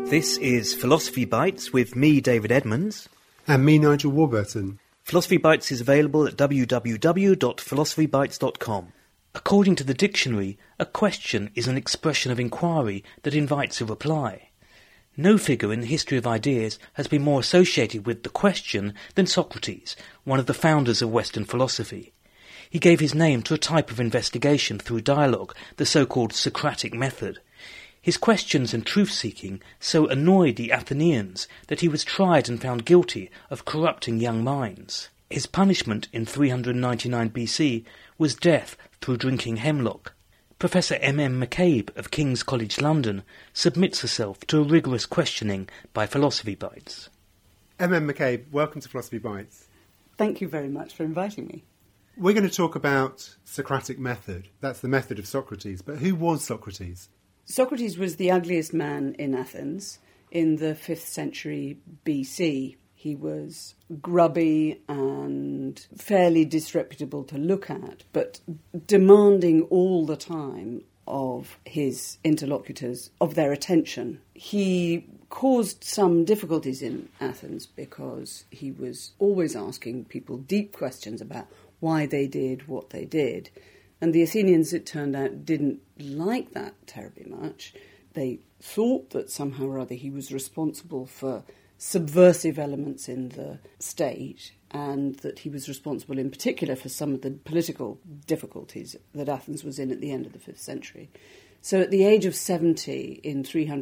This is Philosophy Bites with me, David Edmonds. And me, Nigel Warburton. Philosophy Bites is available at www.philosophybites.com. According to the dictionary, a question is an expression of inquiry that invites a reply. No figure in the history of ideas has been more associated with the question than Socrates, one of the founders of Western philosophy. He gave his name to a type of investigation through dialogue, the so-called Socratic method. His questions and truth-seeking so annoyed the Athenians that he was tried and found guilty of corrupting young minds. His punishment in 399 BC was death through drinking hemlock. Professor M.M. McCabe of King's College London submits herself to a rigorous questioning by Philosophy Bites. M.M. McCabe, welcome to Philosophy Bites. Thank you very much for inviting me. We're going to talk about Socratic method. That's the method of Socrates. But who was Socrates? Socrates was the ugliest man in Athens in the 5th century BC. He was grubby and fairly disreputable to look at, but demanding all the time of his interlocutors, of their attention. He caused some difficulties in Athens because he was always asking people deep questions about why they did what they did. And the Athenians, it turned out, didn't like that terribly much. They thought that somehow or other he was responsible for subversive elements in the state, and that he was responsible in particular for some of the political difficulties that Athens was in at the end of the 5th century. So at the age of 70 in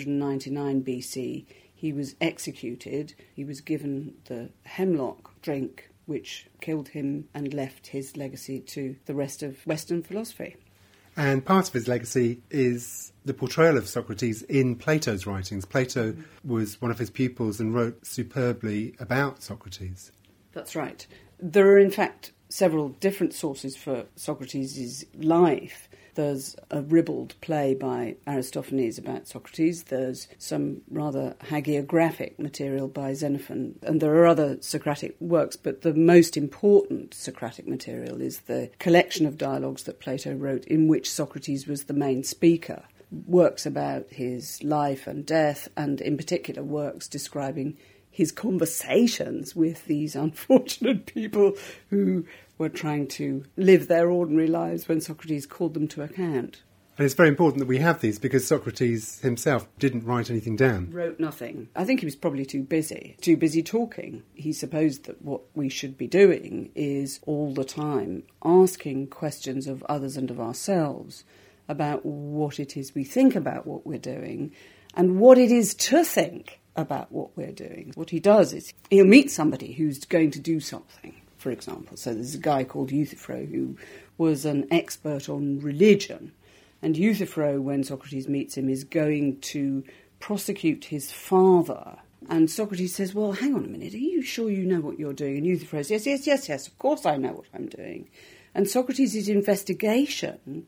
399 BC, he was executed. He was given the hemlock drink, which killed him and left his legacy to the rest of Western philosophy. And part of his legacy is the portrayal of Socrates in Plato's writings. Plato was one of his pupils and wrote superbly about Socrates. That's right. There are, in fact, several different sources for Socrates' life. There's a ribald play by Aristophanes about Socrates. There's some rather hagiographic material by Xenophon. And there are other Socratic works, but the most important Socratic material is the collection of dialogues that Plato wrote in which Socrates was the main speaker. Works about his life and death, and in particular works describing his conversations with these unfortunate people who were trying to live their ordinary lives when Socrates called them to account. And it's very important that we have these because Socrates himself didn't write anything down. Wrote nothing. I think he was probably too busy talking. He supposed that what we should be doing is all the time asking questions of others and of ourselves about what it is we think about what we're doing and what it is to think about what we're doing. What he does is he'll meet somebody who's going to do something, for example. So there's a guy called Euthyphro who was an expert on religion. And Euthyphro, when Socrates meets him, is going to prosecute his father. And Socrates says, well, hang on a minute, are you sure you know what you're doing? And Euthyphro says, yes, of course I know what I'm doing. And Socrates' investigation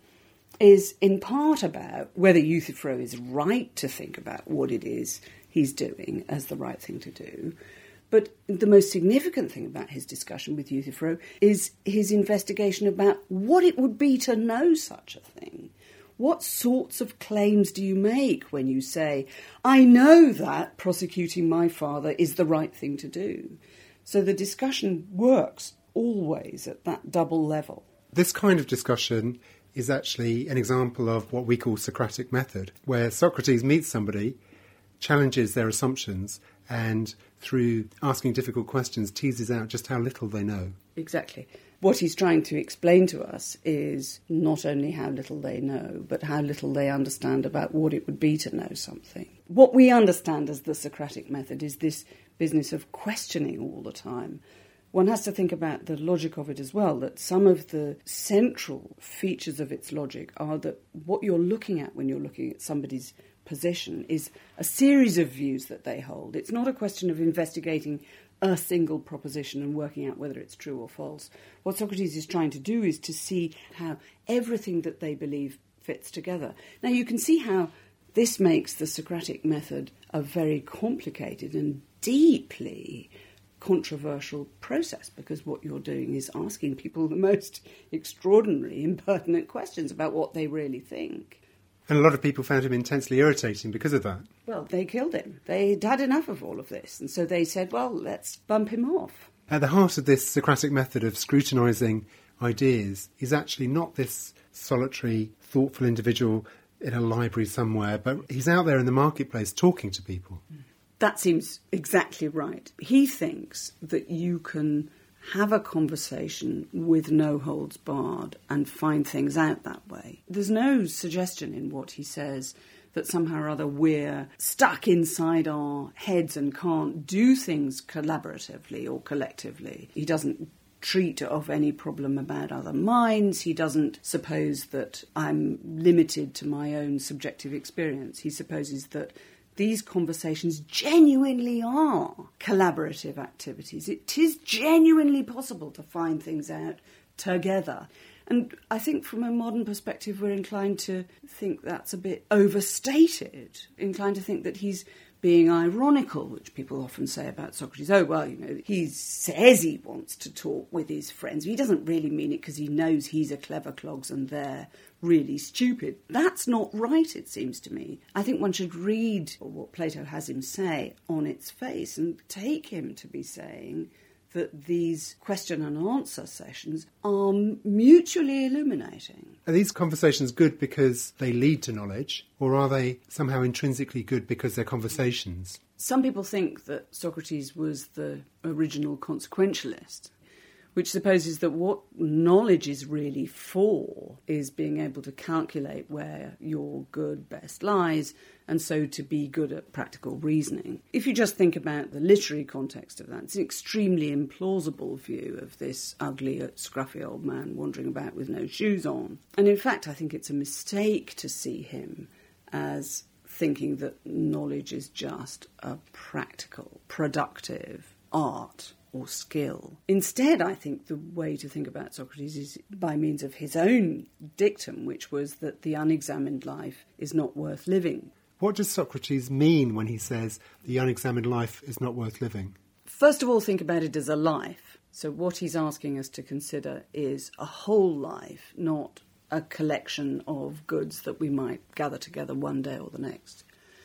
is in part about whether Euthyphro is right to think about what it is he's doing as the right thing to do. But the most significant thing about his discussion with Euthyphro is his investigation about what it would be to know such a thing. What sorts of claims do you make when you say, I know that prosecuting my father is the right thing to do? So the discussion works always at that double level. This kind of discussion is actually an example of what we call Socratic method, where Socrates meets somebody, challenges their assumptions, and through asking difficult questions teases out just how little they know. Exactly. What he's trying to explain to us is not only how little they know, but how little they understand about what it would be to know something. What we understand as the Socratic method is this business of questioning all the time. One has to think about the logic of it as well, that some of the central features of its logic are that what you're looking at when you're looking at somebody's position is a series of views that they hold. It's not a question of investigating a single proposition and working out whether it's true or false. What Socrates is trying to do is to see how everything that they believe fits together. Now, you can see how this makes the Socratic method a very complicated and deeply controversial process, because what you're doing is asking people the most extraordinary, impertinent questions about what they really think. And a lot of people found him intensely irritating because of that. Well, they killed him. They'd had enough of all of this, and so they said, well, let's bump him off. At the heart of this Socratic method of scrutinising ideas is actually not this solitary, thoughtful individual in a library somewhere, but he's out there in the marketplace talking to people. That seems exactly right. He thinks that you can have a conversation with no holds barred and find things out that way. There's no suggestion in what he says that somehow or other we're stuck inside our heads and can't do things collaboratively or collectively. He doesn't treat of any problem about other minds. He doesn't suppose that I'm limited to my own subjective experience. He supposes that these conversations genuinely are collaborative activities. It is genuinely possible to find things out together. And I think from a modern perspective, we're inclined to think that's a bit overstated, inclined to think that he's being ironical, which people often say about Socrates. Oh, well, he says he wants to talk with his friends. He doesn't really mean it because he knows he's a clever clogs and they're really stupid. That's not right, it seems to me. I think one should read what Plato has him say on its face and take him to be saying that these question and answer sessions are mutually illuminating. Are these conversations good because they lead to knowledge, or are they somehow intrinsically good because they're conversations? Some people think that Socrates was the original consequentialist, which supposes that what knowledge is really for is being able to calculate where your good best lies, and so to be good at practical reasoning. If you just think about the literary context of that, it's an extremely implausible view of this ugly, scruffy old man wandering about with no shoes on. And in fact, I think it's a mistake to see him as thinking that knowledge is just a practical, productive art or skill. Instead, I think the way to think about Socrates is by means of his own dictum, which was that the unexamined life is not worth living. What does Socrates mean when he says the unexamined life is not worth living? First of all, think about it as a life. So what he's asking us to consider is a whole life, not a collection of goods that we might gather together one day or the next.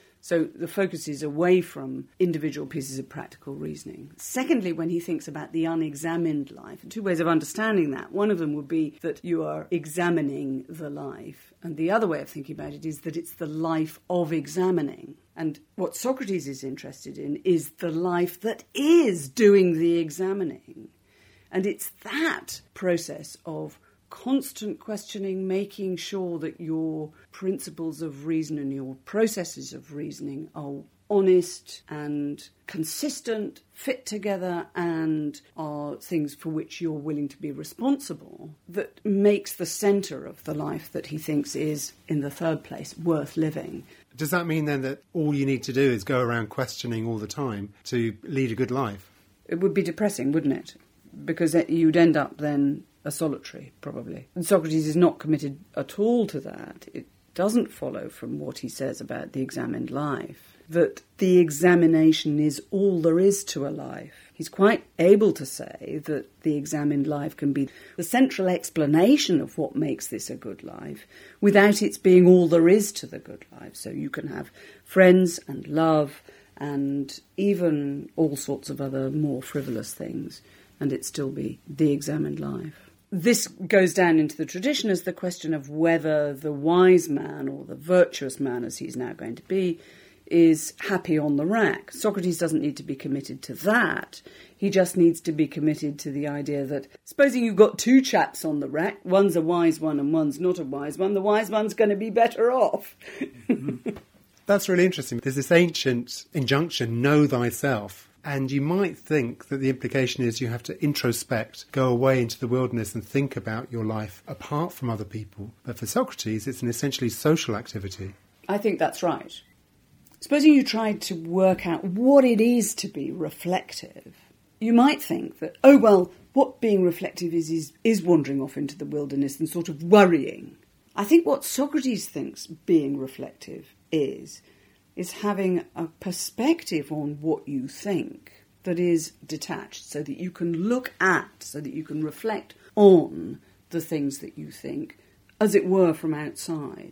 So the focus is away from individual pieces of practical reasoning. Secondly, when he thinks about the unexamined life, two ways of understanding that. One of them would be that you are examining the life. And the other way of thinking about it is that it's the life of examining. And what Socrates is interested in is the life that is doing the examining. And it's that process of constant questioning, making sure that your principles of reason and your processes of reasoning are honest and consistent, fit together, and are things for which you're willing to be responsible, that makes the centre of the life that he thinks is, in the third place, worth living. Does that mean then that all you need to do is go around questioning all the time to lead a good life? It would be depressing, wouldn't it? Because you'd end up then a solitary, probably. And Socrates is not committed at all to that. It doesn't follow from what he says about the examined life that the examination is all there is to a life. He's quite able to say that the examined life can be the central explanation of what makes this a good life without its being all there is to the good life. So you can have friends and love and even all sorts of other more frivolous things, and it still be the examined life. This goes down into the tradition as the question of whether the wise man, or the virtuous man as he's now going to be, is happy on the rack. Socrates doesn't need to be committed to that. He just needs to be committed to the idea that, supposing you've got two chaps on the rack, one's a wise one and one's not a wise one, the wise one's going to be better off. That's really interesting. There's this ancient injunction, know thyself. And you might think that the implication is you have to introspect, go away into the wilderness and think about your life apart from other people. But for Socrates, it's an essentially social activity. I think that's right. Supposing you tried to work out what it is to be reflective, you might think that, oh, well, what being reflective is wandering off into the wilderness and sort of worrying. I think what Socrates thinks being reflective is having a perspective on what you think that is detached, so that you can look at, so that you can reflect on the things that you think, as it were, from outside.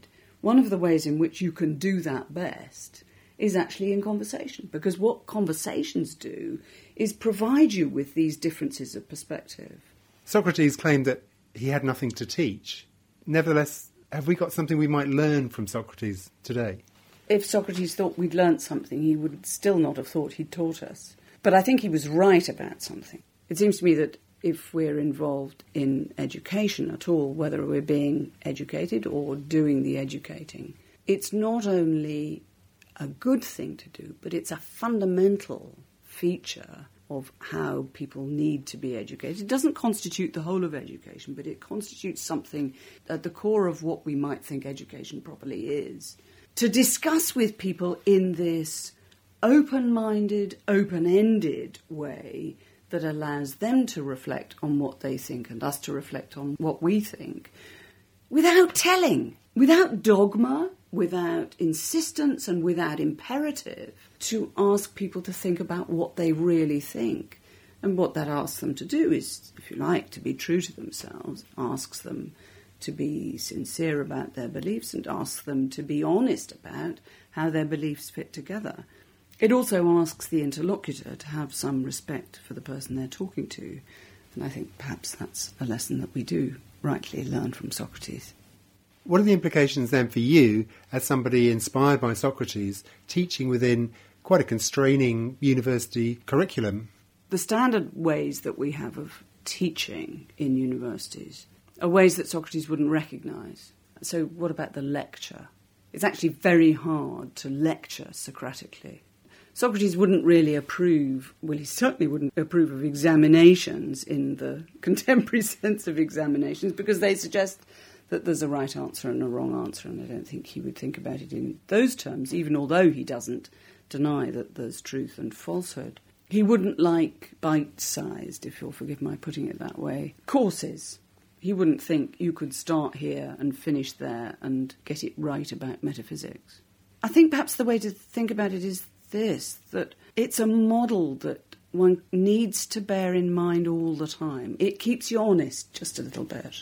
One of the ways in which you can do that best is actually in conversation, because what conversations do is provide you with these differences of perspective. Socrates claimed that he had nothing to teach. Nevertheless, have we got something we might learn from Socrates today? If Socrates thought we'd learnt something, he would still not have thought he'd taught us. But I think he was right about something. It seems to me that if we're involved in education at all, whether we're being educated or doing the educating, it's not only a good thing to do, but it's a fundamental feature of how people need to be educated. It doesn't constitute the whole of education, but it constitutes something at the core of what we might think education properly is. To discuss with people in this open-minded, open-ended way that allows them to reflect on what they think and us to reflect on what we think, without telling, without dogma, without insistence and without imperative, to ask people to think about what they really think. And what that asks them to do is, if you like, to be true to themselves, asks them to be sincere about their beliefs and asks them to be honest about how their beliefs fit together. It also asks the interlocutor to have some respect for the person they're talking to. And I think perhaps that's a lesson that we do rightly learn from Socrates. What are the implications then for you, as somebody inspired by Socrates, teaching within quite a constraining university curriculum? The standard ways that we have of teaching in universities are ways that Socrates wouldn't recognise. So what about the lecture? It's actually very hard to lecture Socratically. Socrates wouldn't really approve, well, he certainly wouldn't approve of examinations in the contemporary sense of examinations, because they suggest that there's a right answer and a wrong answer, and I don't think he would think about it in those terms, even although he doesn't deny that there's truth and falsehood. He wouldn't like bite-sized, if you'll forgive my putting it that way, courses. He wouldn't think you could start here and finish there and get it right about metaphysics. I think perhaps the way to think about it is this, that it's a model that one needs to bear in mind all the time. It keeps you honest just a little bit.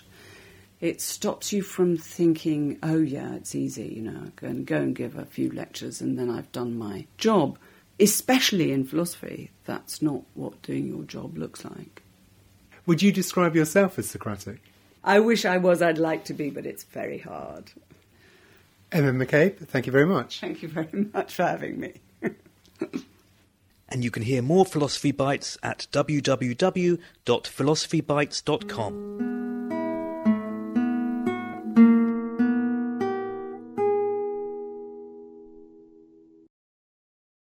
It stops you from thinking, oh yeah, it's easy, go and give a few lectures and then I've done my job. Especially in philosophy, that's not what doing your job looks like. Would you describe yourself as Socratic? I wish I was, I'd like to be, but it's very hard. Emma McCabe, thank you very much. Thank you very much for having me. And you can hear more Philosophy Bites at www.philosophybites.com.